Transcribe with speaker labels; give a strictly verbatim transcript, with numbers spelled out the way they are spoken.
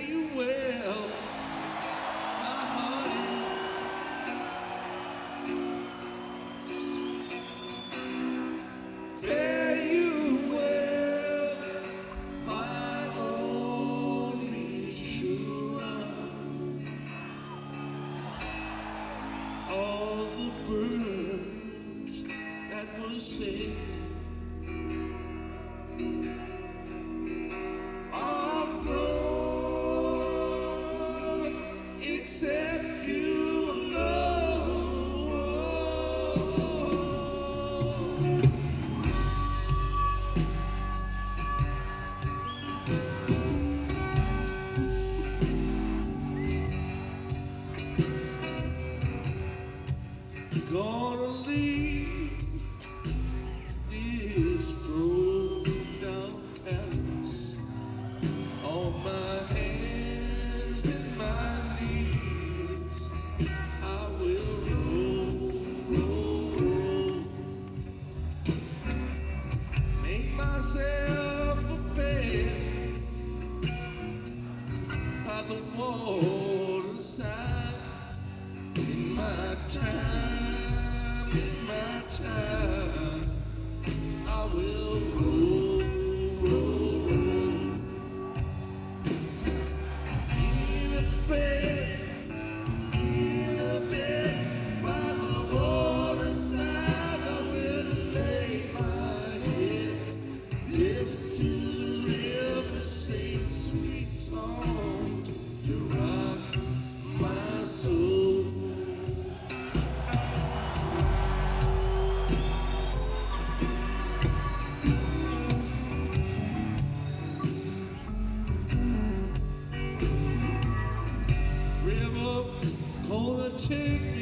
Speaker 1: you well, my honey. Fare you well, my only true love. All the birds that were singing are flown, except you alone. Gonna leave this broke down palace on my hands and my knees. I will roll, roll, roll, make myself a bed by the waterside. In my time, in my time, I will roll, roll, roll. In a bed, in a bed by the waterside, I will lay my head, listen to the river say sweet songs to rock my soul. River, gonna take